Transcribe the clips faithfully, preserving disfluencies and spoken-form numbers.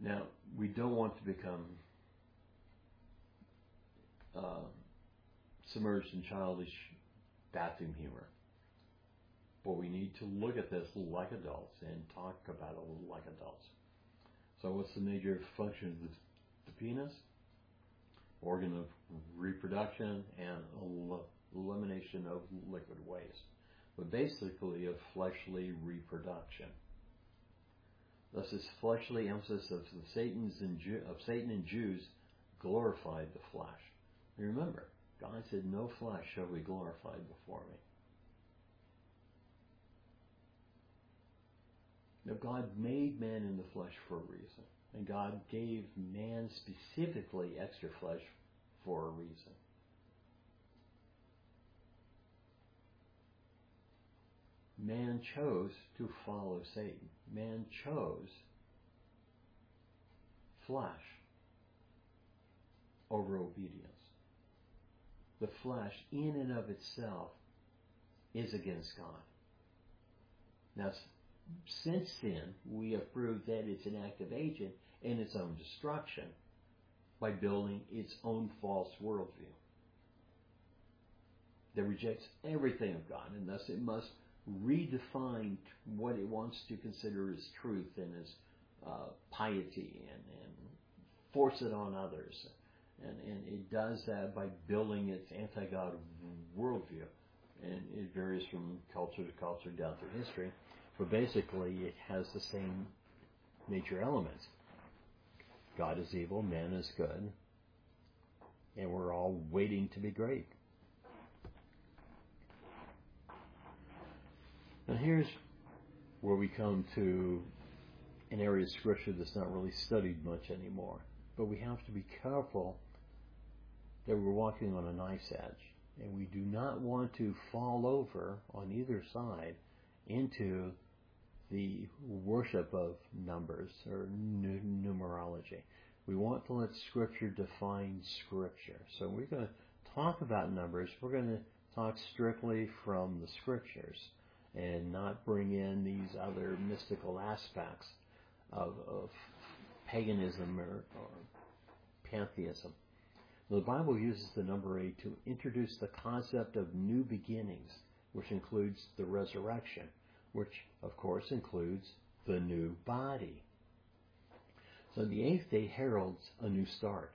Now, we don't want to become uh, submerged in childish bathroom humor. But we need to look at this like adults and talk about it like adults. So what's the major function of the, the penis? Organ of reproduction and el- elimination of liquid waste. But basically of fleshly reproduction. Thus this fleshly emphasis of the Satan's and Jew, of Satan and Jews glorified the flesh. And remember, God said, no flesh shall be glorified before me. Now, God made man in the flesh for a reason. And God gave man specifically extra flesh for a reason. Man chose to follow Satan. Man chose flesh over obedience. The flesh, in and of itself, is against God. Now, since sin, we have proved that it's an active agent in its own destruction by building its own false worldview that rejects everything of God, and thus it must redefine what it wants to consider as truth and as uh, piety and, and force it on others. And, and it does that by building its anti-God worldview. And it varies from culture to culture down through history. But basically, it has the same major elements. God is evil, man is good, and we're all waiting to be great. Now here's where we come to an area of Scripture that's not really studied much anymore. But we have to be careful that we're walking on a knife's edge. And we do not want to fall over on either side into the worship of numbers or numerology. We want to let Scripture define Scripture. So we're going to talk about numbers. We're going to talk strictly from the Scriptures and not bring in these other mystical aspects of, of paganism or, or pantheism. The Bible uses the number eight to introduce the concept of new beginnings, which includes the resurrection, which, of course, includes the new body. So the eighth day heralds a new start.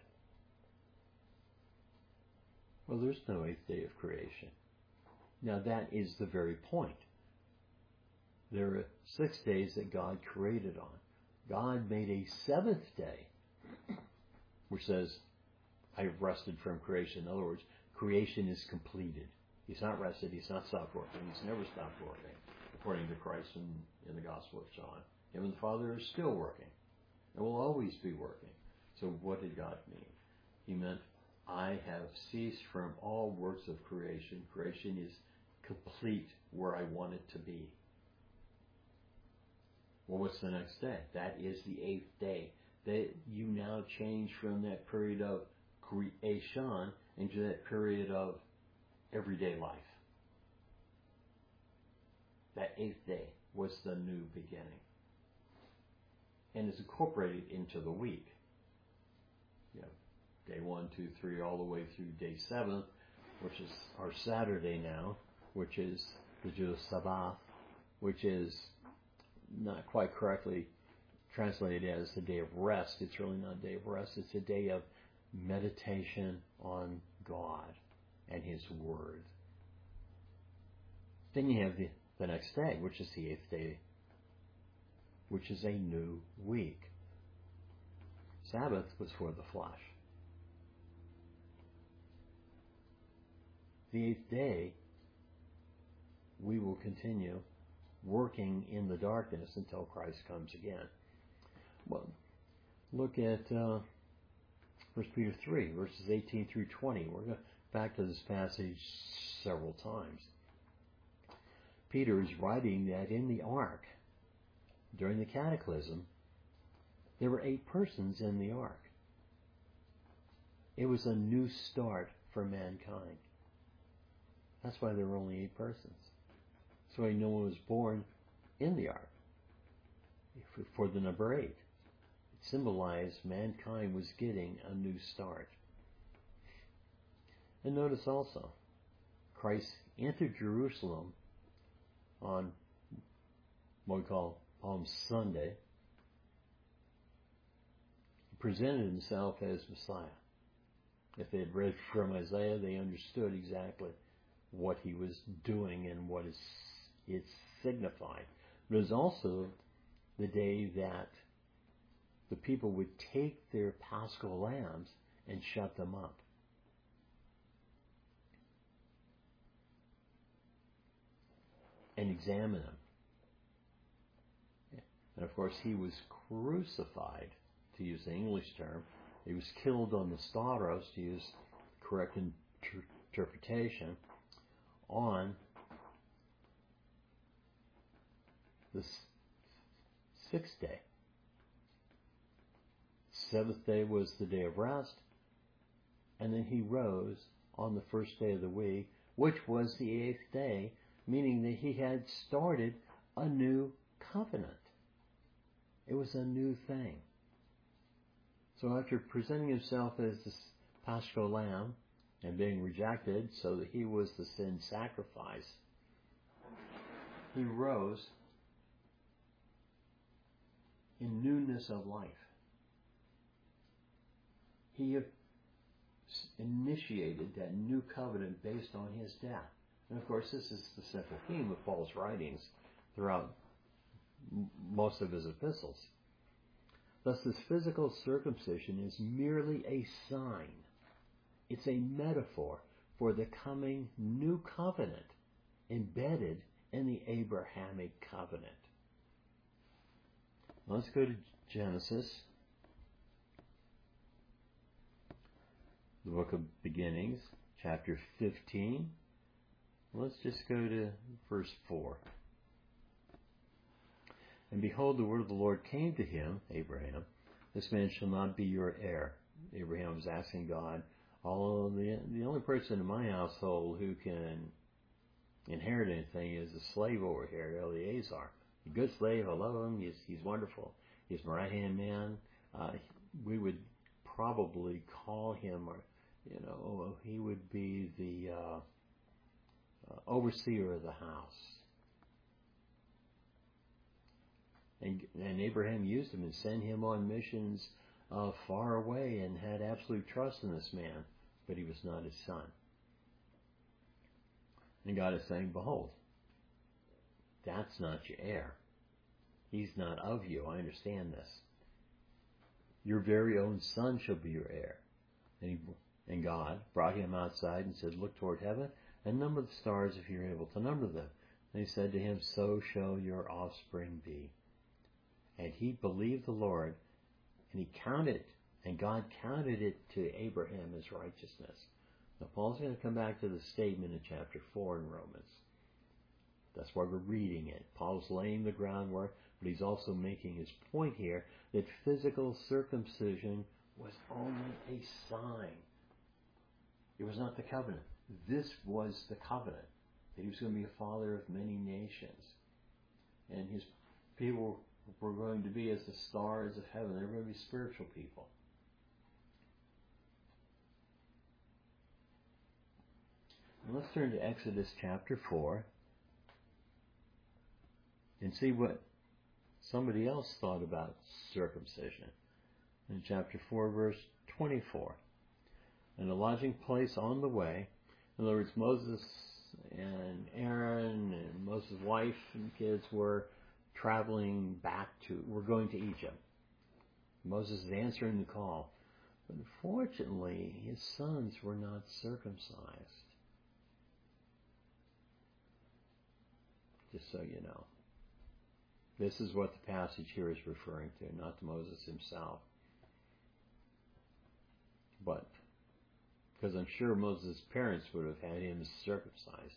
Well, there's no eighth day of creation. Now, that is the very point. There are six days that God created on. God made a seventh day, which says, I have rested from creation. In other words, creation is completed. He's not rested. He's not stopped working. He's never stopped working, according to Christ in, in the Gospel of John. Him and the Father are still working and will always be working. So what did God mean? He meant, I have ceased from all works of creation. Creation is complete where I want it to be. Well, what's the next day? That is the eighth day. That you now change from that period of creation into that period of everyday life. That eighth day was the new beginning. And is incorporated into the week. You know, day one, two, three, all the way through day seven, which is our Saturday now, which is the Jewish Sabbath, which is not quite correctly translated as the day of rest. It's really not a day of rest. It's a day of meditation on God and His Word. Then you have the, the next day, which is the eighth day, which is a new week. Sabbath was for the flesh. The eighth day, we will continue working in the darkness until Christ comes again. Well, look at uh, First Peter three, verses eighteen through twenty. We're going back to this passage several times. Peter is writing that in the ark, during the cataclysm, there were eight persons in the ark. It was a new start for mankind. That's why there were only eight persons. That's why no one was born in the ark for the number eight. symbolized mankind was getting a new start. And notice also, Christ entered Jerusalem on what we call Palm Sunday, presented himself as Messiah. If they had read from Isaiah, they understood exactly what he was doing and what it signified. But it was also the day that the people would take their paschal lambs and shut them up. And examine them. And of course, he was crucified, to use the English term. He was killed on the stauros, to use correct inter- interpretation, on the sixth day. Seventh day was the day of rest, and then he rose on the first day of the week, which was the eighth day, meaning that he had started a new covenant. It was a new thing. So after presenting himself as the paschal lamb and being rejected so that he was the sin sacrifice, he rose in newness of life. He initiated that new covenant based on his death. And of course, this is the central theme of Paul's writings throughout m- most of his epistles. Thus, this physical circumcision is merely a sign. It's a metaphor for the coming new covenant embedded in the Abrahamic covenant. Let's go to Genesis, the book of beginnings, chapter fifteen. Let's just go to verse four. And behold, the word of the Lord came to him, Abraham, this man shall not be your heir. Abraham was asking God, all the the only person in my household who can inherit anything is a slave over here, Eleazar. A good slave, I love him, he's, he's wonderful. He's my right-hand man. Uh, we would probably call him, or you know, he would be the uh, uh, overseer of the house. And, and Abraham used him and sent him on missions uh, far away and had absolute trust in this man, but he was not his son. And God is saying, behold, that's not your heir. He's not of you. I understand this. Your very own son shall be your heir. And, he, and God brought him outside and said, look toward heaven and number the stars if you're able to number them. And he said to him, so shall your offspring be. And he believed the Lord, and he counted, and God counted it to Abraham as righteousness. Now, Paul's going to come back to the statement in chapter four in Romans. That's why we're reading it. Paul's laying the groundwork, but he's also making his point here that physical circumcision was only a sign. It was not the covenant. This was the covenant, that he was going to be a father of many nations. And his people were going to be as the stars of heaven. They were going to be spiritual people. And let's turn to Exodus chapter four and see what somebody else thought about circumcision. In chapter four, verse twenty-four. And a lodging place on the way. In other words, Moses and Aaron and Moses' wife and kids were traveling back to, we're going to Egypt. Moses is answering the call. But unfortunately, his sons were not circumcised. Just so you know. This is what the passage here is referring to, not to Moses himself. But, because I'm sure Moses' parents would have had him circumcised.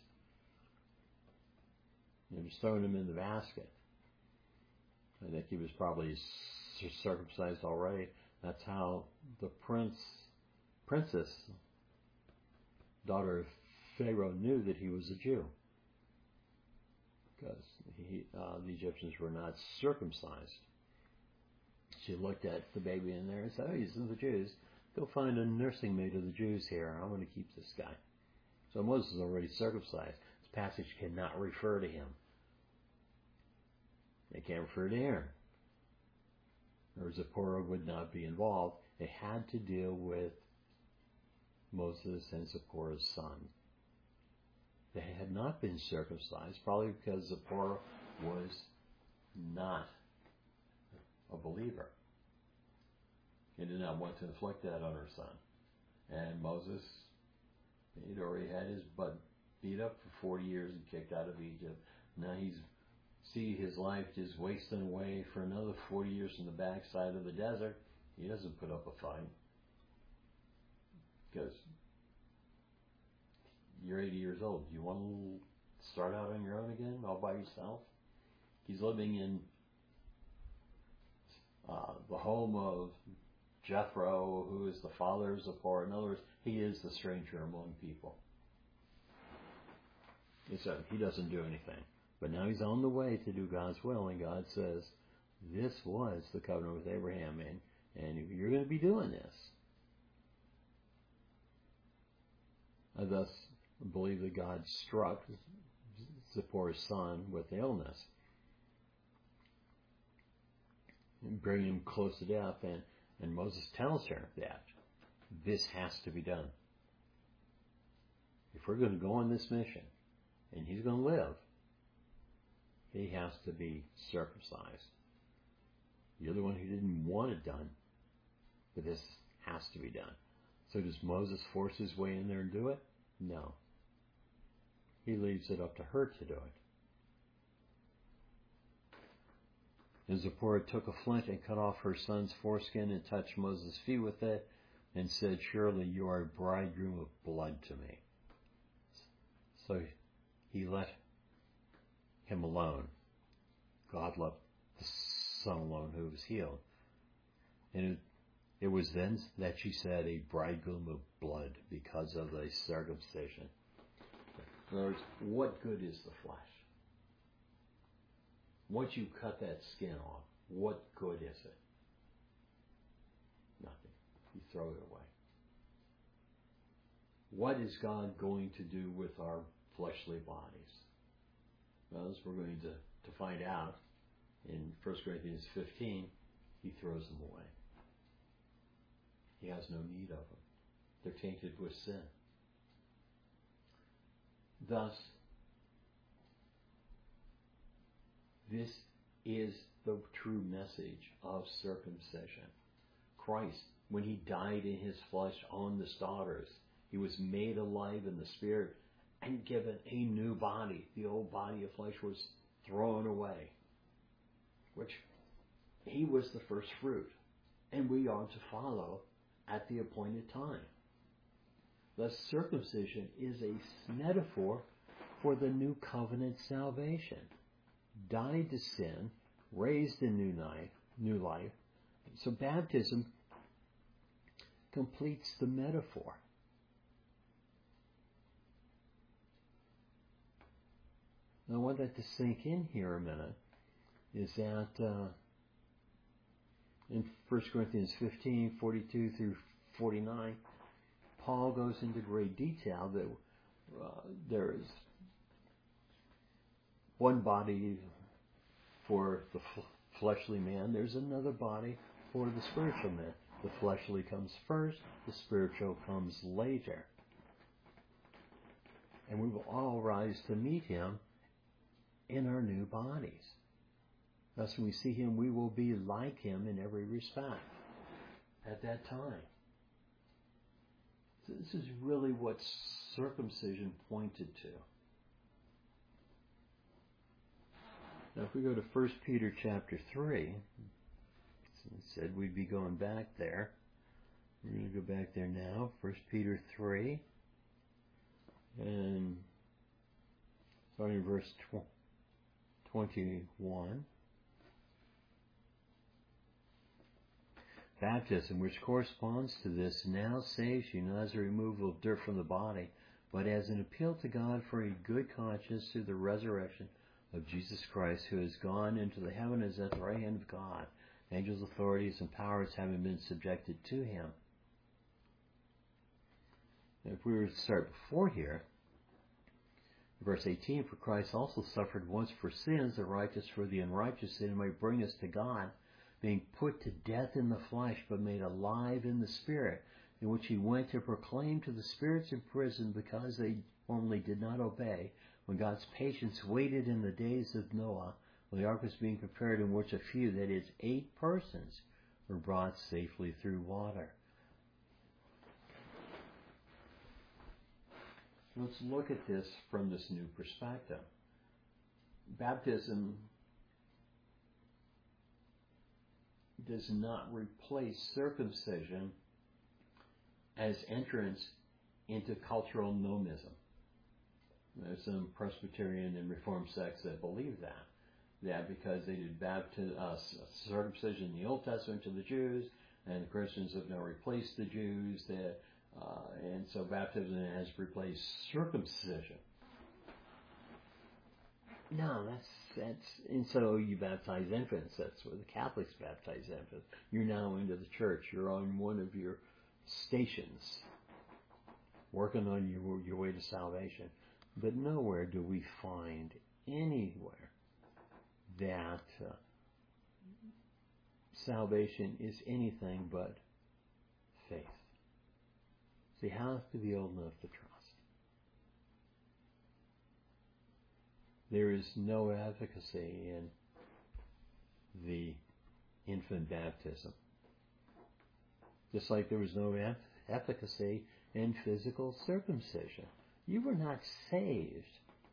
They just thrown him in the basket. I think he was probably circumcised already. That's how the prince, princess, daughter of Pharaoh, knew that he was a Jew. Because he, uh, the Egyptians were not circumcised. She looked at the baby in there and said, oh, he's of the Jews. Go find a nursing maid of the Jews here. I want to keep this guy. So Moses is already circumcised. This passage cannot refer to him. It can't refer to Aaron. Or Zipporah would not be involved. It had to deal with Moses and Zipporah's son. They had not been circumcised, probably because Zipporah was not a believer. He did not want to inflict that on her son. And Moses, he'd already had his butt beat up for forty years and kicked out of Egypt. Now he's see his life just wasting away for another forty years in the backside of the desert. He doesn't put up a fight. Because you're eighty years old. Do you want to start out on your own again, all by yourself? He's living in uh, the home of Jethro, who is the father of Zipporah. In other words, he is the stranger among people. He said he doesn't do anything. But now he's on the way to do God's will, and God says, this was the covenant with Abraham, and, and you're going to be doing this. I thus believe that God struck Zipporah's son with illness, and bring him close to death, and, and Moses tells her that this has to be done. If we're going to go on this mission, and he's going to live, he has to be circumcised. You're the one who didn't want it done, but this has to be done. So does Moses force his way in there and do it? No. He leaves it up to her to do it. And Zipporah took a flint and cut off her son's foreskin and touched Moses' feet with it and said, surely you are a bridegroom of blood to me. So he let him alone. God left the son alone who was healed. And it, it was then that she said, a bridegroom of blood, because of the circumcision. In other words, what good is the flesh? Once you cut that skin off, what good is it? Nothing. You throw it away. What is God going to do with our fleshly bodies? Well, as we're going to, to find out in First Corinthians fifteen, he throws them away. He has no need of them. They're tainted with sin. Thus, this is the true message of circumcision. Christ, when he died in his flesh on the stars, he was made alive in the spirit and given a new body. The old body of flesh was thrown away, which he was the first fruit, and we are to follow at the appointed time. Thus, circumcision is a metaphor for the new covenant salvation. Died to sin, raised in new life, new life. So baptism completes the metaphor. Now, I want that to sink in here a minute, is that uh, in First Corinthians fifteen, forty-two through forty-nine, Paul goes into great detail that uh, there is one body for the f- fleshly man, there's another body for the spiritual man. The fleshly comes first, the spiritual comes later. And we will all rise to meet him in our new bodies. Thus, when we see him, we will be like him in every respect at that time. So this is really what circumcision pointed to. Now, if we go to First Peter chapter three, it said we'd be going back there. We're going to go back there now. First Peter three, and starting in verse twenty-one. Baptism, which corresponds to this, now saves you not as a removal of dirt from the body, but as an appeal to God for a good conscience through the resurrection of Jesus Christ, who has gone into the heaven, is at the right hand of God, angels, authorities, and powers having been subjected to him. If we were to start before here, verse eighteen, for Christ also suffered once for sins, the righteous for the unrighteous, that he might bring us to God, being put to death in the flesh, but made alive in the Spirit, in which he went to proclaim to the spirits in prison, because they formerly did not obey, when God's patience waited in the days of Noah, when the ark was being prepared, in which a few, that is, eight persons, were brought safely through water. Let's look at this from this new perspective. Baptism does not replace circumcision as entrance into cultural nomism. There's some Presbyterian and Reformed sects that believe that. That because they did baptism, uh, circumcision in the Old Testament to the Jews, and the Christians have now replaced the Jews, that, uh, and so baptism has replaced circumcision. No, that's, that's, and so you baptize infants. That's where the Catholics baptize infants. You're now into the church. You're on one of your stations, working on your, your way to salvation. But nowhere do we find anywhere that uh, salvation is anything but faith. So you have to be old enough to trust. There is no efficacy in the infant baptism. Just like there was no efficacy in physical circumcision. You were not saved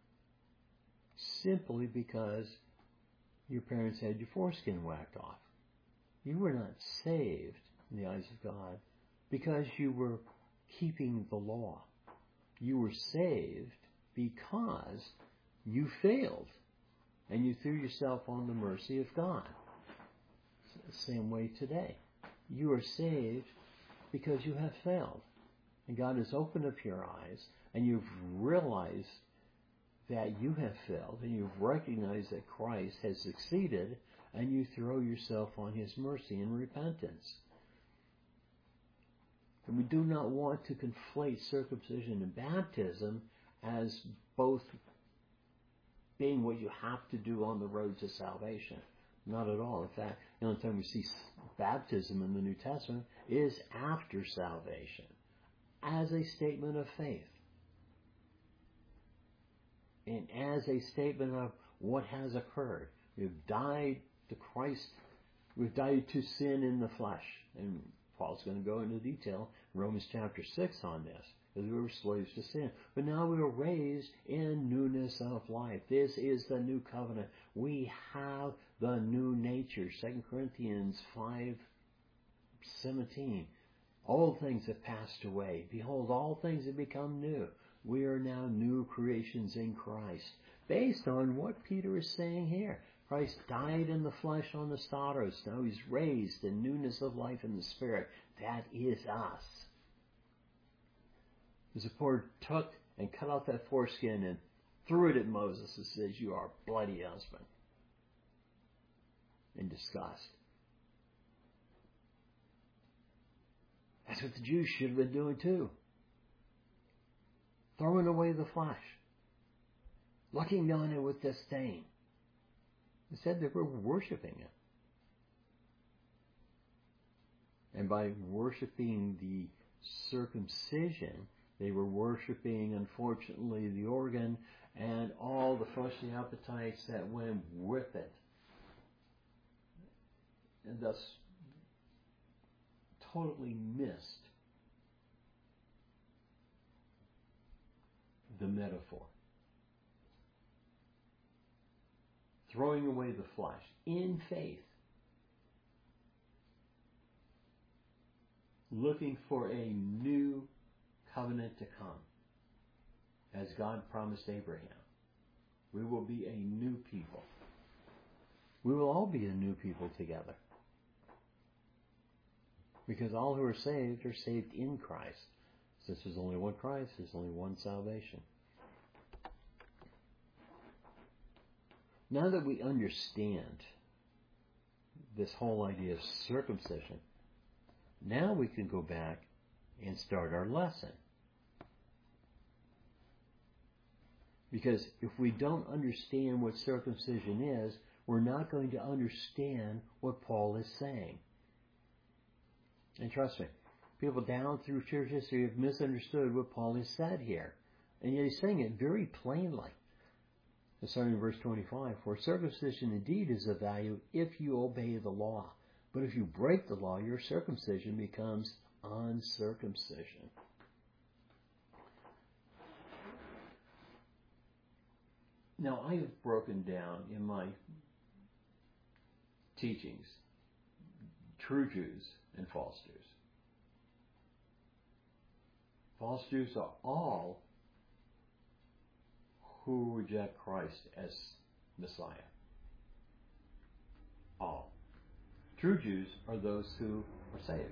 simply because your parents had your foreskin whacked off. You were not saved in the eyes of God because you were keeping the law. You were saved because you failed and you threw yourself on the mercy of God. It's the same way today. You are saved because you have failed. And God has opened up your eyes, and you've realized that you have failed, and you've recognized that Christ has succeeded, and you throw yourself on his mercy in repentance. And we do not want to conflate circumcision and baptism as both being what you have to do on the road to salvation. Not at all. In fact, the only time we see baptism in the New Testament is after salvation, as a statement of faith. And as a statement of what has occurred. We've died to Christ. We've died to sin in the flesh. And Paul's going to go into detail in Romans chapter six on this. Because we were slaves to sin. But now we are raised in newness of life. This is the new covenant. We have the new nature. Second Corinthians five seventeen. Old things have passed away. Behold, all things have become new. We are now new creations in Christ. Based on what Peter is saying here. Christ died in the flesh on the stauros. Now he's raised in newness of life in the Spirit. That is us. Zippor took and cut out that foreskin and threw it at Moses and says, "You are a bloody husband." In disgust. That's what the Jews should have been doing too. Throwing away the flesh. Looking down it with disdain. Instead, they were worshiping it. And by worshiping the circumcision, they were worshiping, unfortunately, the organ and all the fleshly appetites that went with it. And thus totally missed the metaphor. Throwing away the flesh in faith. Looking for a new covenant to come. As God promised Abraham. We will be a new people. We will all be a new people together. Because all who are saved are saved in Christ. Since there's only one Christ, there's only one salvation. Now that we understand this whole idea of circumcision, now we can go back and start our lesson. Because if we don't understand what circumcision is, we're not going to understand what Paul is saying. And trust me, people down through church history have misunderstood what Paul has said here. And yet he's saying it very plainly. Starting in verse twenty-five, for circumcision indeed is of value if you obey the law. But if you break the law, your circumcision becomes uncircumcision. Now, I have broken down in my teachings true Jews and false Jews. False Jews are all who reject Christ as Messiah. All. True Jews are those who are saved.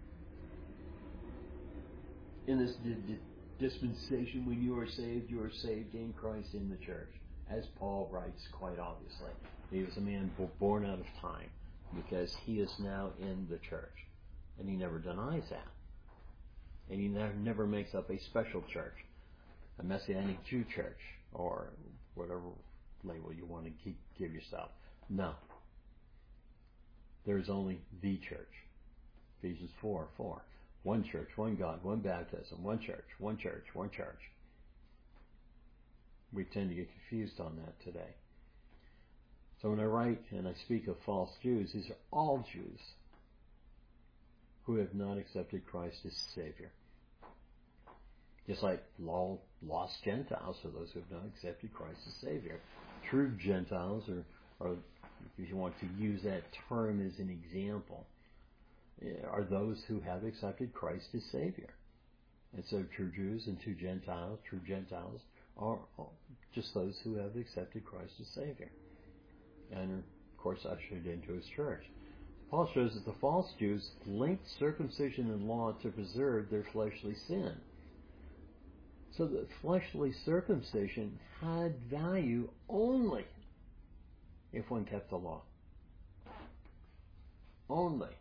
In this di- di- dispensation, when you are saved, you are saved in Christ in the church. As Paul writes quite obviously. He was a man born out of time because he is now in the church. And he never denies that. And he never, never makes up a special church, a Messianic Jew church, or whatever label you want to keep, give yourself. No. There is only the church. Ephesians four four. One church, one God, one baptism, one church, one church, one church. We tend to get confused on that today. So when I write and I speak of false Jews, these are all Jews who have not accepted Christ as Savior. Just like lost Gentiles are those who have not accepted Christ as Savior. True Gentiles, or, or if you want to use that term as an example, are those who have accepted Christ as Savior. And so true Jews and true Gentiles, true Gentiles are just those who have accepted Christ as Savior. And are, of course, ushered into His church. Paul shows that the false Jews linked circumcision and law to preserve their fleshly sin. So that fleshly circumcision had value only if one kept the law. Only.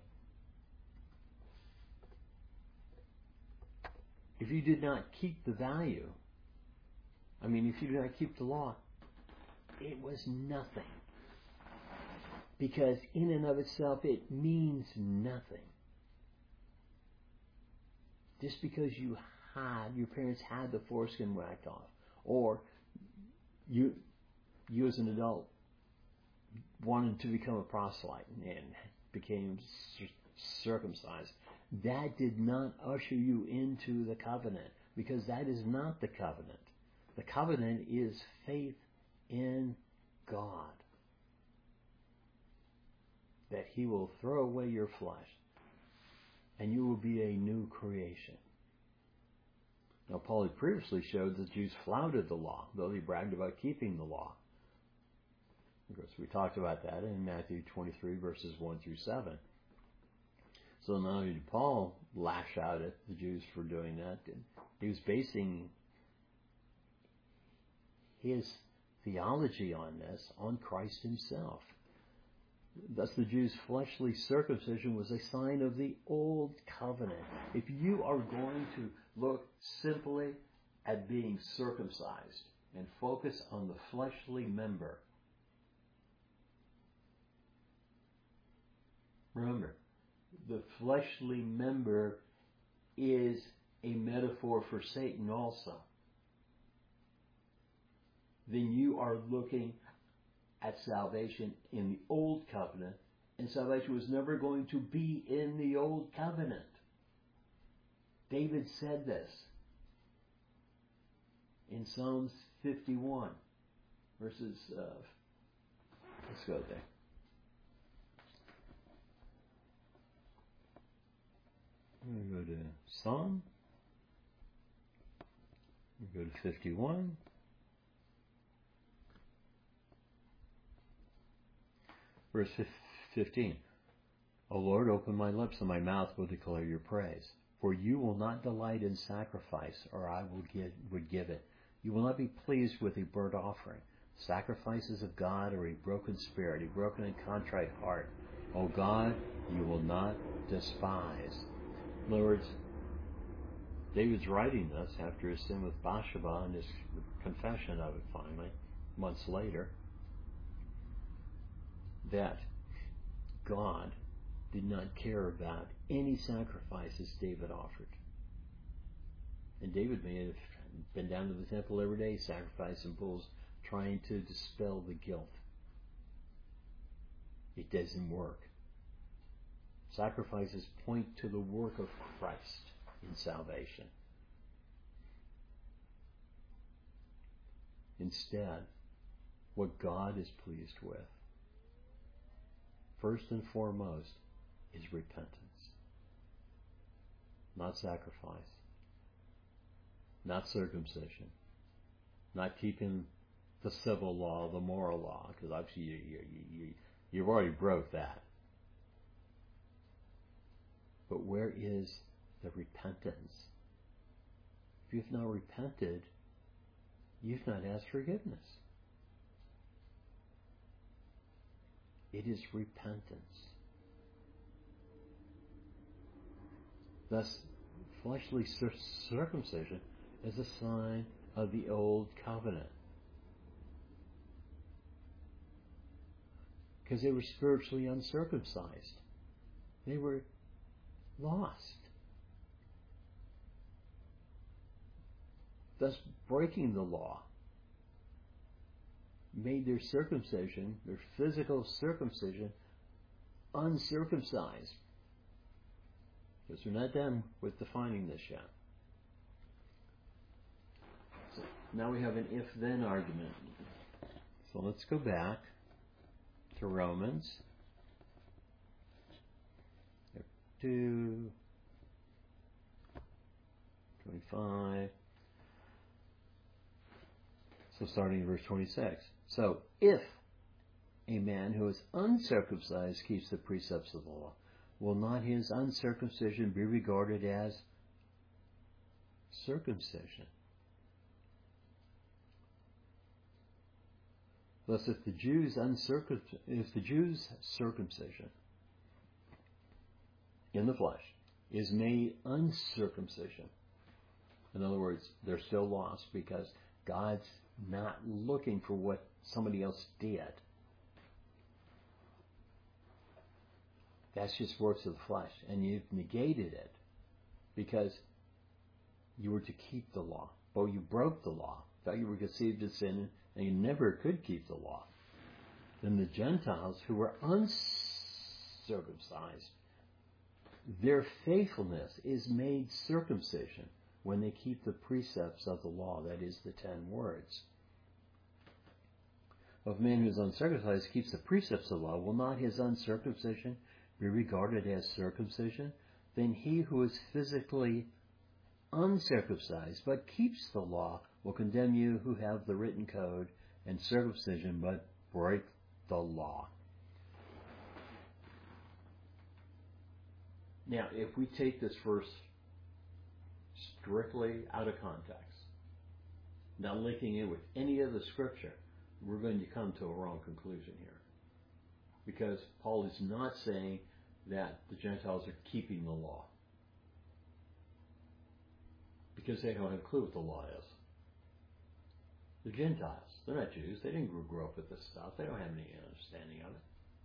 If you did not keep the value, I mean, if you did not keep the law, it was nothing. Because in and of itself, it means nothing. Just because you had, your parents had the foreskin whacked off, or you, you as an adult wanted to become a proselyte and became circumcised, that did not usher you into the covenant, because that is not the covenant. The covenant is faith in God, that He will throw away your flesh and you will be a new creation. Now, Paul had previously showed that Jews flouted the law, though he bragged about keeping the law. Of course, we talked about that in Matthew twenty-three, verses one through seven. So not only did Paul lash out at the Jews for doing that, he was basing his theology on this, on Christ Himself. Thus the Jews' fleshly circumcision was a sign of the old covenant. If you are going to look simply at being circumcised and focus on the fleshly member, remember, the fleshly member is a metaphor for Satan also. Then you are looking at salvation in the old covenant, and salvation was never going to be in the old covenant. David said this in Psalms fifty-one, verses, uh, let's go there. I'm going to go to Psalm. We go to fifty-one. Verse fifteen. O Lord, open my lips, and my mouth will declare your praise. For you will not delight in sacrifice, or I will give, would give it. You will not be pleased with a burnt offering. Sacrifices of God are a broken spirit, a broken and contrite heart. O God, you will not despise. In other words, David's writing this after his sin with Bathsheba and his confession of it finally, months later, that God did not care about any sacrifices David offered. And David may have been down to the temple every day, sacrificing bulls, trying to dispel the guilt. It doesn't work. Sacrifices point to the work of Christ in salvation. Instead, what God is pleased with, first and foremost, is repentance. Not sacrifice. Not circumcision. Not keeping the civil law, the moral law, because obviously you, you, you, you've already broke that. But where is the repentance? If you've not repented, you've not asked forgiveness. It is repentance. Thus, fleshly circumcision is a sign of the old covenant. Because they were spiritually uncircumcised. They were lost. Thus, breaking the law made their circumcision, their physical circumcision, uncircumcised. Because we're not done with defining this yet. So now we have an if-then argument. So let's go back to Romans two, twenty-five. So starting in verse twenty-six. So if a man who is uncircumcised keeps the precepts of the law, will not his uncircumcision be regarded as circumcision? Thus, if the Jews uncircum if the Jews' circumcision in the flesh is made uncircumcision, in other words, they're still lost because God's not looking for what somebody else did. That's just works of the flesh, and you've negated it because you were to keep the law. But you broke the law. Thought you were conceived in sin, and you never could keep the law. Then the Gentiles who were uncircumcised, their faithfulness is made circumcision when they keep the precepts of the law, that is, the ten words. If a man who is uncircumcised keeps the precepts of the law, will not his uncircumcision be regarded as circumcision? Then he who is physically uncircumcised but keeps the law will condemn you who have the written code and circumcision but break the law. Now, if we take this verse strictly out of context, not linking it with any other scripture, we're going to come to a wrong conclusion here. Because Paul is not saying that the Gentiles are keeping the law. Because they don't have a clue what the law is. The Gentiles, they're not Jews. They didn't grow up with this stuff. They don't have any understanding of it.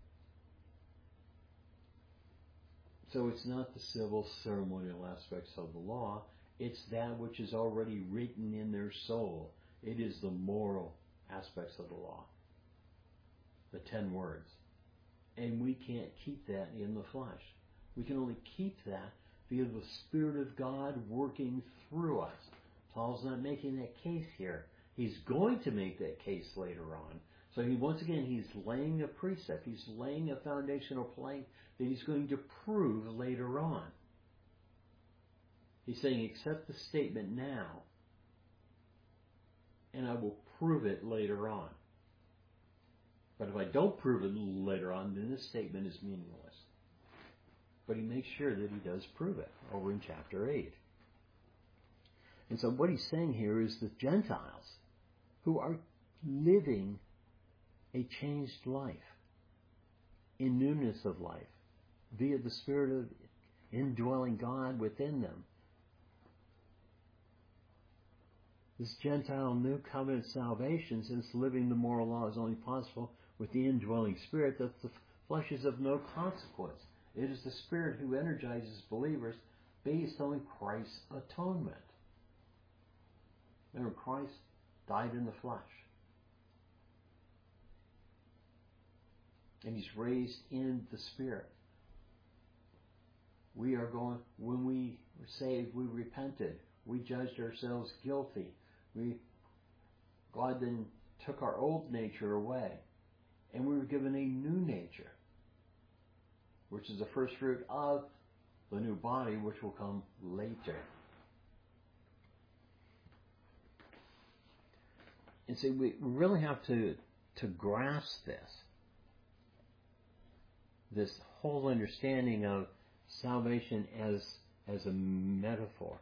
So it's not the civil ceremonial aspects of the law. It's that which is already written in their soul. It is the moral aspects of the law. The ten words. And we can't keep that in the flesh. We can only keep that via the Spirit of God working through us. Paul's not making that case here. He's going to make that case later on. So he, once again, he's laying a precept. He's laying a foundational plank that he's going to prove later on. He's saying, accept the statement now, and I will prove it later on. But if I don't prove it later on, then this statement is meaningless. But he makes sure that he does prove it over in chapter eight. And so what he's saying here is the Gentiles who are living a changed life. in newness of life via the Spirit of indwelling God within them. This Gentile new covenant salvation, since living the moral law is only possible with the indwelling Spirit, that the flesh is of no consequence. It is the Spirit who energizes believers based on Christ's atonement. Remember, Christ died in the flesh. And He's raised in the Spirit. We are going, when we were saved, we repented. We judged ourselves guilty. We, God then took our old nature away. And we were given a new nature, which is the first fruit of the new body, which will come later. And see, we really have to, to grasp this. This whole understanding of salvation as, as a metaphor.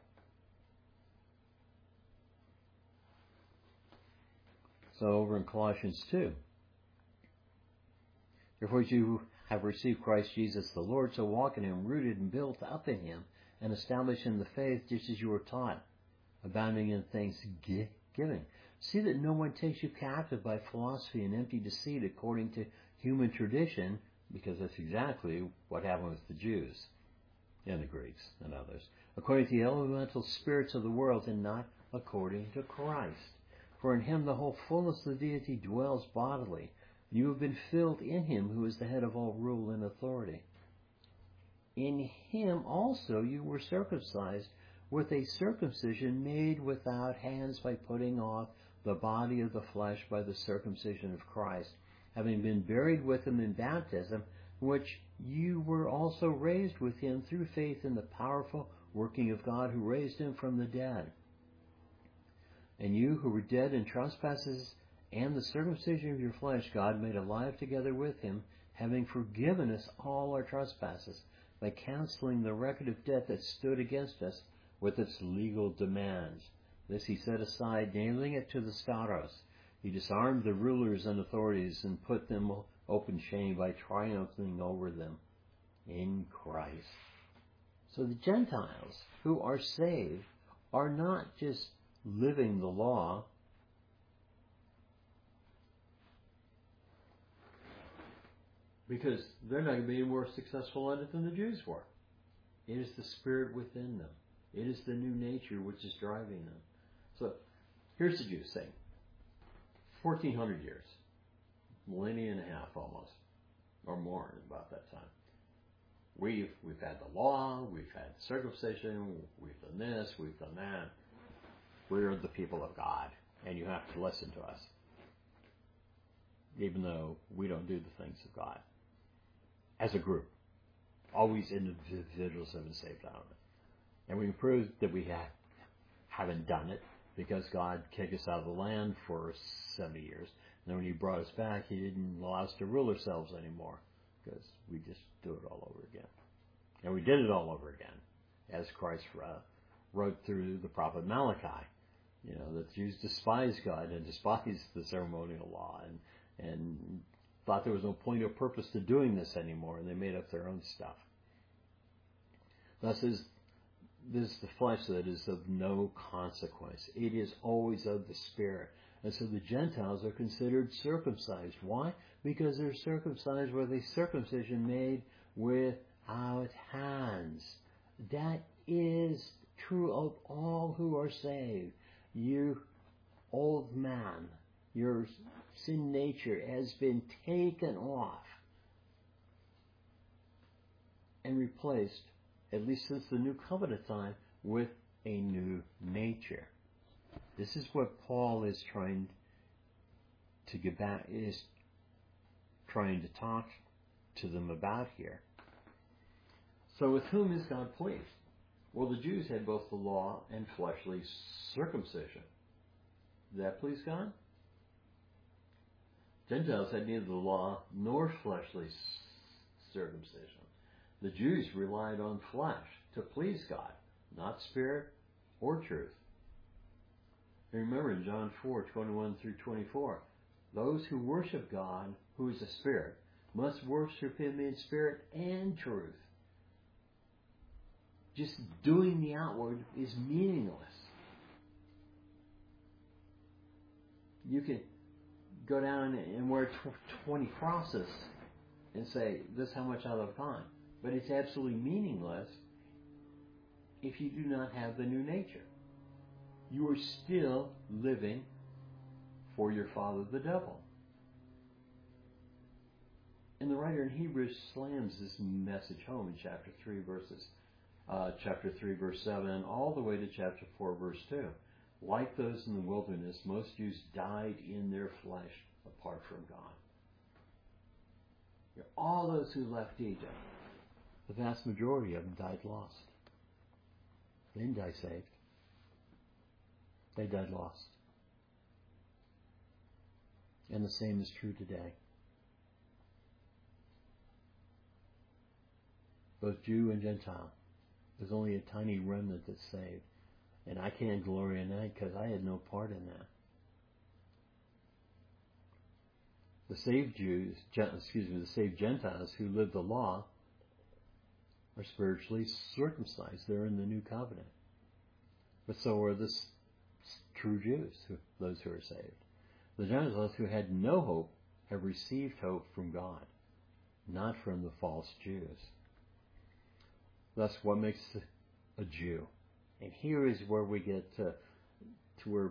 So over in Colossians two, therefore you have received Christ Jesus the Lord, so walk in Him, rooted and built up in Him, and established in the faith just as you were taught, abounding in thanksgiving. See that no one takes you captive by philosophy and empty deceit according to human tradition, because that's exactly what happened with the Jews and the Greeks and others, according to the elemental spirits of the world and not according to Christ. For in Him the whole fullness of deity dwells bodily, and you have been filled in Him who is the head of all rule and authority. In Him also you were circumcised with a circumcision made without hands by putting off the body of the flesh by the circumcision of Christ, having been buried with Him in baptism, in which you were also raised with Him through faith in the powerful working of God who raised Him from the dead. And you who were dead in trespasses and the circumcision of your flesh, God made alive together with Him, having forgiven us all our trespasses, by canceling the record of debt that stood against us with its legal demands. This He set aside, nailing it to the stauros. He disarmed the rulers and authorities and put them open shame by triumphing over them in Christ. So the Gentiles who are saved are not just living the law, because they're not going to be any more successful at it than the Jews were. It is the Spirit within them. It is the new nature which is driving them. So here's the Jews saying, fourteen hundred years, millennia and a half almost, or more about that time. We've, we've had the law, we've had circumcision, we've done this, we've done that. We're the people of God, and you have to listen to us, even though we don't do the things of God. As a group, always individuals have been saved out of it. And we can prove that we have, haven't done it, because God kicked us out of the land for seventy years. And then when He brought us back, He didn't allow us to rule ourselves anymore, because we just do it all over again. And we did it all over again, as Christ uh, wrote through the prophet Malachi. You know, the Jews despised God and despised the ceremonial law, and, and thought there was no point or purpose to doing this anymore, and they made up their own stuff. Thus is this is the flesh that is of no consequence. It is always of the Spirit. And so the Gentiles are considered circumcised. Why? Because they're circumcised with a circumcision made without hands. That is true of all who are saved. You, old man, your sin nature has been taken off and replaced, at least since the New Covenant time, with a new nature. This is what Paul is trying to get back, is trying to talk to them about here. So with whom is God pleased? Well, the Jews had both the law and fleshly circumcision. Did that please God? Gentiles had neither the law nor fleshly circumcision. The Jews relied on flesh to please God, not spirit or truth. And remember in John four, twenty-one through twenty-four, those who worship God, who is a spirit, must worship him in spirit and truth. Just doing the outward is meaningless. You can go down and wear twenty crosses and say, this is how much I love God. But it's absolutely meaningless if you do not have the new nature. You are still living for your father, the devil. And the writer in Hebrews slams this message home in chapter three, verses, uh, chapter three, verse seven, all the way to chapter four, verse two. Like those in the wilderness, most Jews died in their flesh apart from God. All those who left Egypt, the vast majority of them died lost. They didn't die saved. They died lost. And the same is true today. Both Jew and Gentile. There's only a tiny remnant that's saved. And I can't glory in that because I had no part in that. The saved Jews, excuse me, the saved Gentiles who live the law are spiritually circumcised. They're in the new covenant. But so are the true Jews, those who are saved. The Gentiles who had no hope have received hope from God, not from the false Jews. Thus, what makes a Jew? And here is where we get to, to where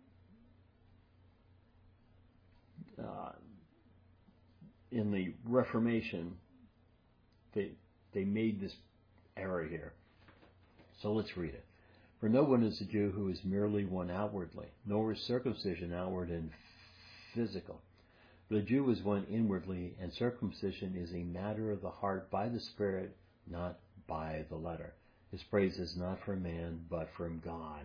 uh, in the Reformation they they made this error here. So let's read it. For no one is a Jew who is merely one outwardly, nor is circumcision outward and physical. But a Jew is one inwardly, and circumcision is a matter of the heart by the Spirit, not by the letter. His praise is not from man, but from God.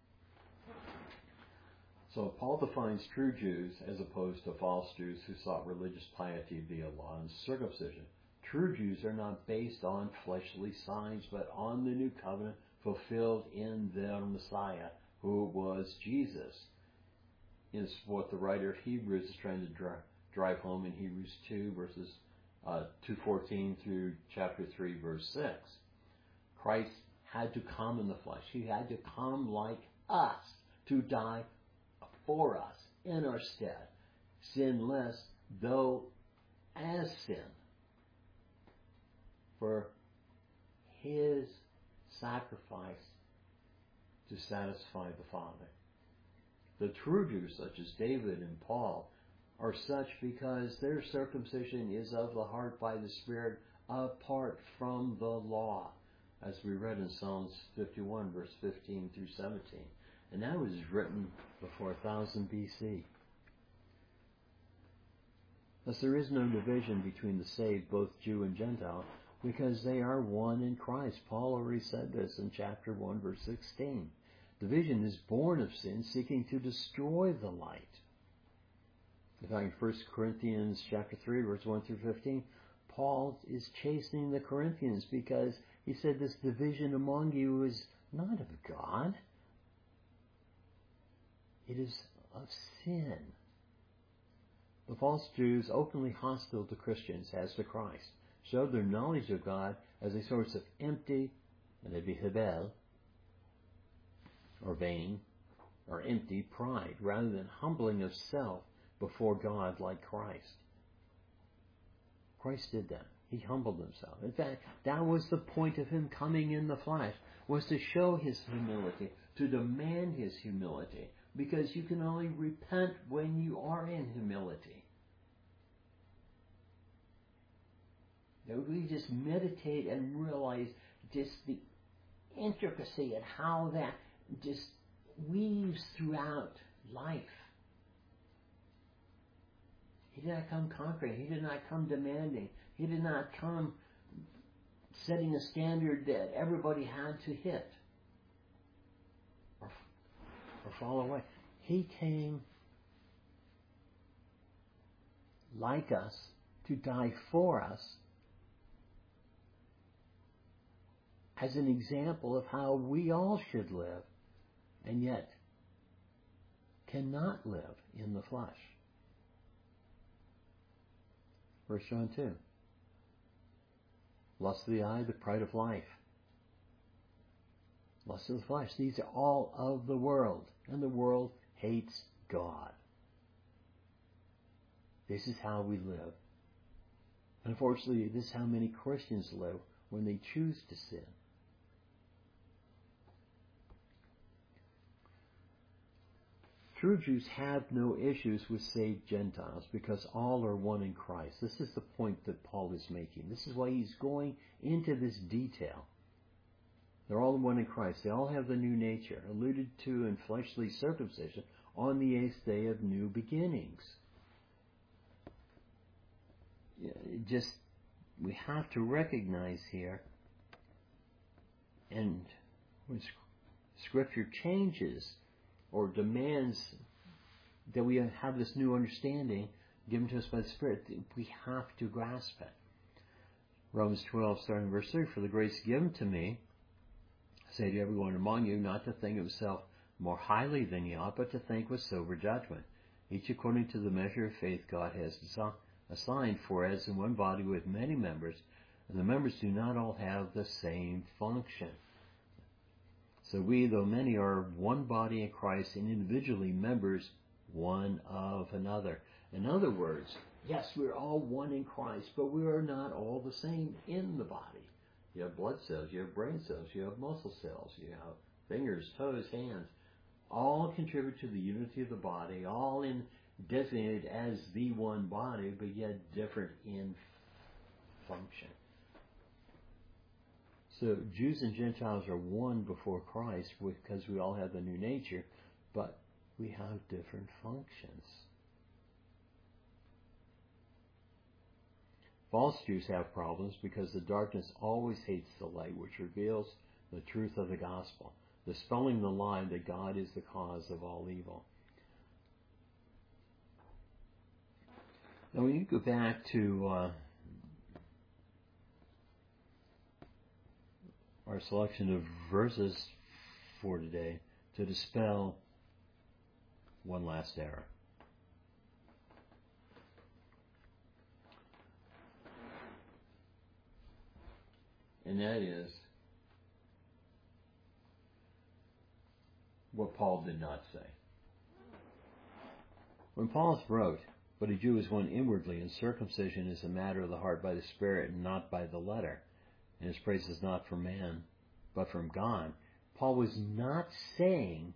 So Paul defines true Jews as opposed to false Jews who sought religious piety via law and circumcision. True Jews are not based on fleshly signs, but on the new covenant fulfilled in their Messiah, who was Jesus. Is what the writer of Hebrews is trying to drive, drive home in Hebrews two, verses uh, two fourteen through chapter three, verse six. Christ had to come in the flesh. He had to come like us to die for us in our stead, sinless, though as sin, for his sacrifice to satisfy the Father. The true Jews, such as David and Paul, are such because their circumcision is of the heart by the Spirit, apart from the law, as we read in Psalms fifty-one, verse fifteen through seventeen. And that was written before one thousand B C. Thus there is no division between the saved, both Jew and Gentile, because they are one in Christ. Paul already said this in chapter one, verse sixteen. Division is born of sin, seeking to destroy the light. In fact, in First Corinthians chapter three, verse one through fifteen, Paul is chastening the Corinthians because he said this division among you is not of God. It is of sin. The false Jews, openly hostile to Christians as to Christ, showed their knowledge of God as a source of empty, and it'd be hebel, or vain, or empty pride, rather than humbling of self before God like Christ. Christ did that. He humbled himself. In fact, that was the point of him coming in the flesh, was to show his humility, to demand his humility, because you can only repent when you are in humility. Now, we just meditate and realize just the intricacy and how that just weaves throughout life. He did not come conquering. He did not come demanding. He did not come setting a standard that everybody had to hit or, or fall away. He came like us to die for us as an example of how we all should live, and yet cannot live in the flesh. First John two. Lust of the eye, the pride of life. Lust of the flesh. These are all of the world. And the world hates God. This is how we live. Unfortunately, this is how many Christians live when they choose to sin. True Jews have no issues with saved Gentiles because all are one in Christ. This is the point that Paul is making. This is why he's going into this detail. They're all one in Christ. They all have the new nature, alluded to in fleshly circumcision on the eighth day of new beginnings. Just, we have to recognize here, and when Scripture changes or demands that we have this new understanding given to us by the Spirit, we have to grasp it. Romans twelve, starting verse three, for the grace given to me, I say to everyone among you, not to think of himself more highly than he ought, but to think with sober judgment, each according to the measure of faith God has assigned. For as in one body with many members, and the members do not all have the same function. So we, though many, are one body in Christ and individually members one of another. In other words, yes, we're all one in Christ, but we are not all the same in the body. You have blood cells, you have brain cells, you have muscle cells, you have fingers, toes, hands. All contribute to the unity of the body, all in designated as the one body, but yet different in function. So Jews and Gentiles are one before Christ because we all have the new nature, but we have different functions. False Jews have problems because the darkness always hates the light which reveals the truth of the gospel, dispelling the lie that God is the cause of all evil. Now when you go back to uh, our selection of verses for today to dispel one last error. And that is what Paul did not say. When Paul wrote, but a Jew is one inwardly, and circumcision is a matter of the heart by the Spirit and not by the letter, and his praise is not from man, but from God. Paul was not saying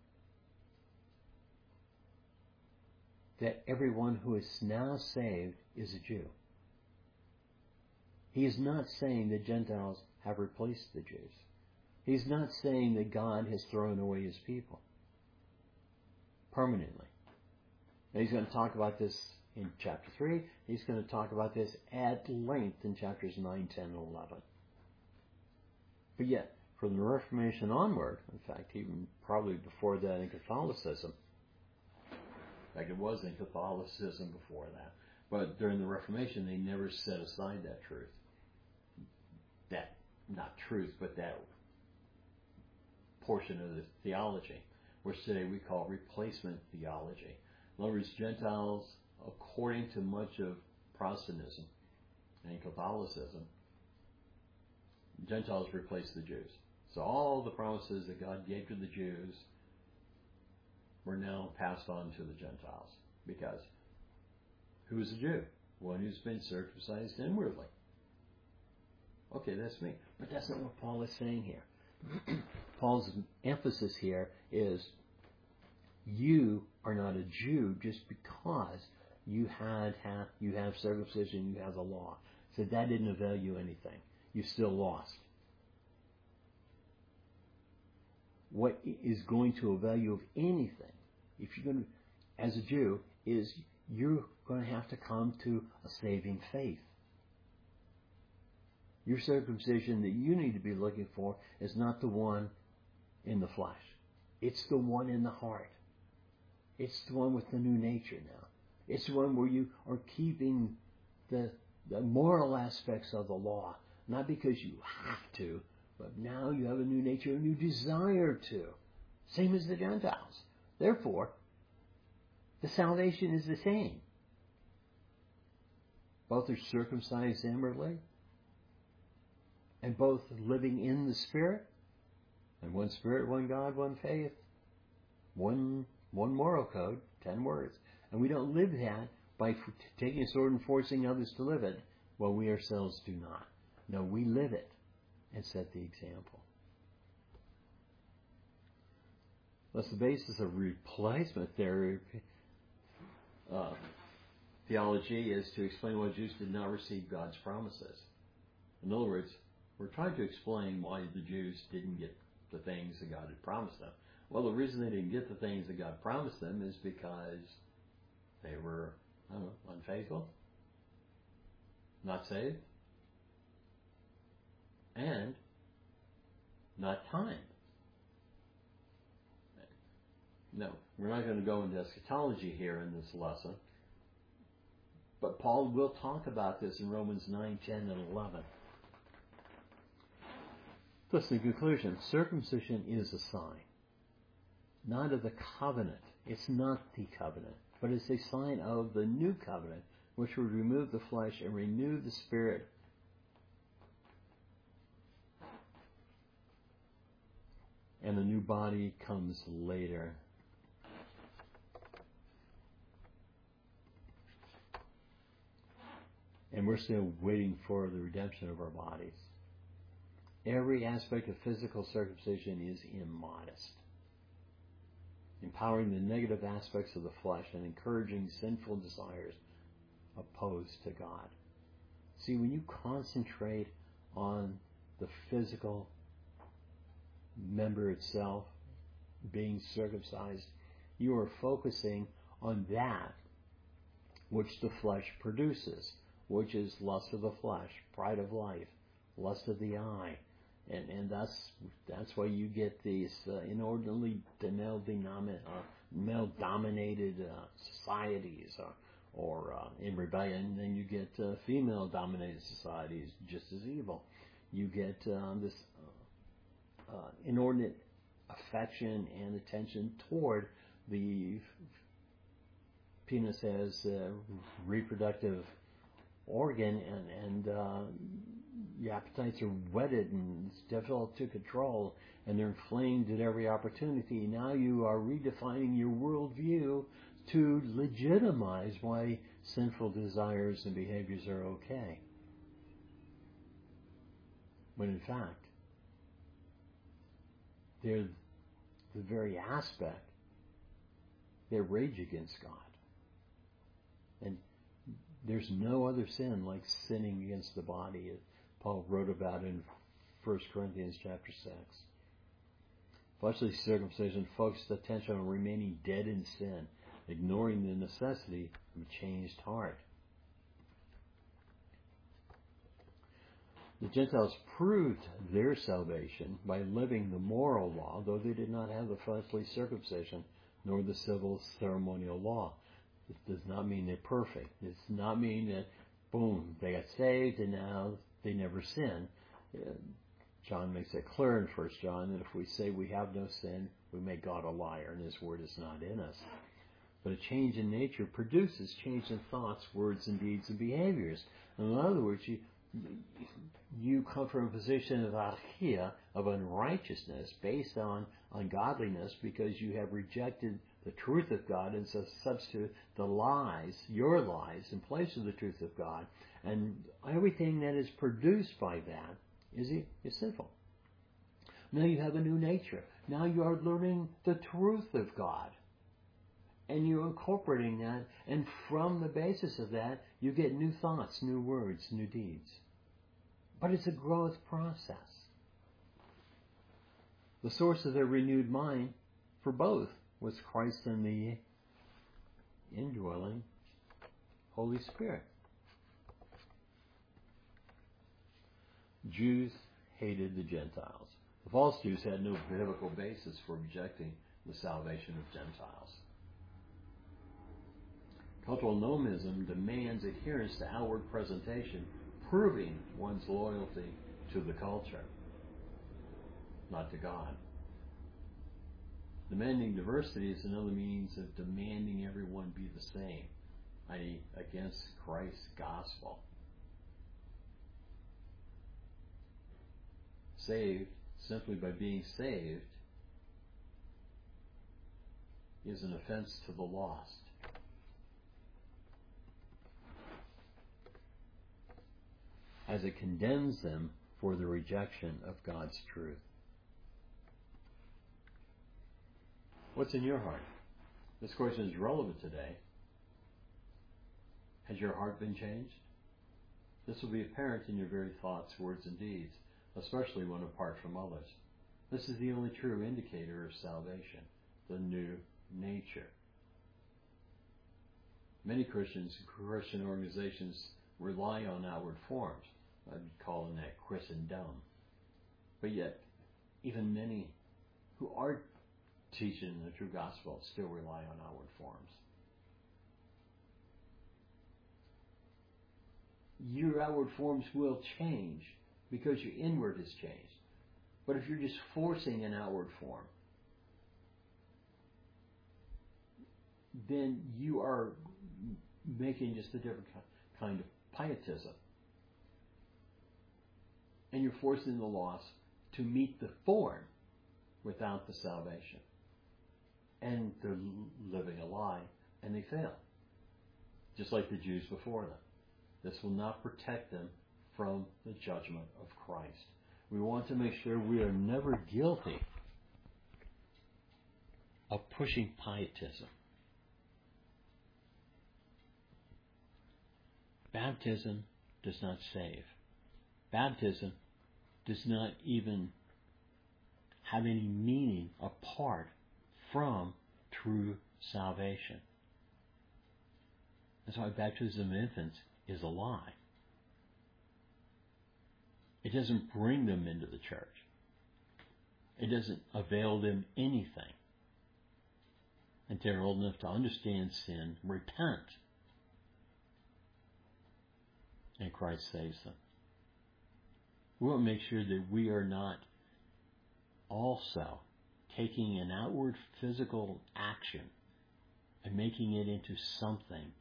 that everyone who is now saved is a Jew. He is not saying that Gentiles have replaced the Jews. He's not saying that God has thrown away his people permanently. Now he's going to talk about this in chapter three. He's going to talk about this at length in chapters nine, ten, and eleven. But yet, from the Reformation onward, in fact, even probably before that in Catholicism, in fact, it was in Catholicism before that, but during the Reformation, they never set aside that truth. That, not truth, but that portion of the theology, which today we call replacement theology. In other words, Gentiles, according to much of Protestantism and Catholicism, Gentiles replaced the Jews. So all the promises that God gave to the Jews were now passed on to the Gentiles. Because who is a Jew? One who's been circumcised inwardly. Okay, that's me. But that's not what Paul is saying here. Paul's emphasis here is you are not a Jew just because you had have, you have circumcision, you have the law. So that didn't avail you anything. You still lost. What is going to avail you of anything, if you're going to, as a Jew, is you're going to have to come to a saving faith. Your circumcision that you need to be looking for is not the one in the flesh. It's the one in the heart. It's the one with the new nature now. It's the one where you are keeping the, the moral aspects of the law, not because you have to, but now you have a new nature and you desire to. Same as the Gentiles. Therefore, the salvation is the same. Both are circumcised inwardly, and both living in the Spirit. And one Spirit, one God, one faith, one one moral code, ten words. And we don't live that by f- taking a sword and forcing others to live it. Well, we ourselves do not. No, we live it and set the example. Thus, the basis of replacement therapy, uh, theology is to explain why Jews did not receive God's promises. In other words, we're trying to explain why the Jews didn't get the things that God had promised them. Well, the reason they didn't get the things that God promised them is because they were, I don't know, unfaithful, not saved, and not timed. No, we're not going to go into eschatology here in this lesson, but Paul will talk about this in Romans nine, ten, and eleven. Thus, the conclusion, circumcision is a sign, not of the covenant. It's not the covenant, but it's a sign of the new covenant, which would remove the flesh and renew the spirit. And the new body comes later. And we're still waiting for the redemption of our bodies. Every aspect of physical circumcision is immodest, empowering the negative aspects of the flesh and encouraging sinful desires opposed to God. See, when you concentrate on the physical member itself being circumcised, you are focusing on that which the flesh produces, which is lust of the flesh, pride of life, lust of the eye. And and that's that's why you get these uh, inordinately male-dominated uh, male-dominated uh, societies, or, or uh, in rebellion, then you get uh, female-dominated societies just as evil. You get um, this uh, uh, inordinate affection and attention toward the penis as a reproductive organ, and and uh, your appetites are whetted and it's difficult to control, and they're inflamed at every opportunity. Now you are redefining your worldview to legitimize why sinful desires and behaviors are okay, when in fact they're the very aspect they rage against God. And there's no other sin like sinning against the body, as Paul wrote about in First Corinthians chapter six. Fleshly circumcision focused attention on remaining dead in sin, ignoring the necessity of a changed heart. The Gentiles proved their salvation by living the moral law, though they did not have the fleshly circumcision nor the civil ceremonial law. This does not mean they're perfect. It does not mean that, boom, they got saved and now they never sin. Uh, John makes it clear in First John that if we say we have no sin, we make God a liar and His word is not in us. But a change in nature produces change in thoughts, words, and deeds and behaviors. In other words, you you come from a position of archia, of unrighteousness, based on ungodliness, because you have rejected the truth of God and so substitute the lies, your lies, in place of the truth of God. And everything that is produced by that is, is sinful. Now you have a new nature. Now you are learning the truth of God. And you're incorporating that, and from the basis of that, you get new thoughts, new words, new deeds. But it's a growth process. The source of their renewed mind for both was Christ and the indwelling Holy Spirit. Jews hated the Gentiles. The false Jews had no biblical basis for rejecting the salvation of Gentiles. Cultural nomism demands adherence to outward presentation, proving one's loyalty to the culture, not to God. Demanding diversity is another means of demanding everyone be the same. I mean, against Christ's gospel. Saved, simply by being saved, is an offense to the lost. As it condemns them for the rejection of God's truth. What's in your heart? This question is relevant today. Has your heart been changed? This will be apparent in your very thoughts, words, and deeds, especially when apart from others. This is the only true indicator of salvation, the new nature. Many Christians, Christian organizations rely on outward forms. I'd be calling that Christendom. But yet, even many who are teaching the true gospel still rely on outward forms. Your outward forms will change because your inward has changed. But if you're just forcing an outward form, then you are making just a different kind of pietism. And you're forcing the lost to meet the form without the salvation. And they're living a lie, and they fail. Just like the Jews before them. This will not protect them from the judgment of Christ. We want to make sure we are never guilty of pushing pietism. Baptism does not save. Baptism does not even have any meaning apart from true salvation. That's why baptism of infants is a lie. It doesn't bring them into the church. It doesn't avail them anything until they're old enough to understand sin, repent, and Christ saves them. We want to make sure that we are not also taking an outward physical action and making it into something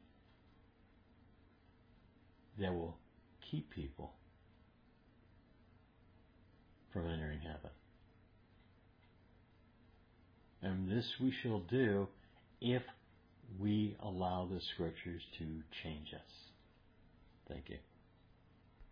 that will keep people from entering heaven. And this we shall do if we allow the Scriptures to change us. Thank you.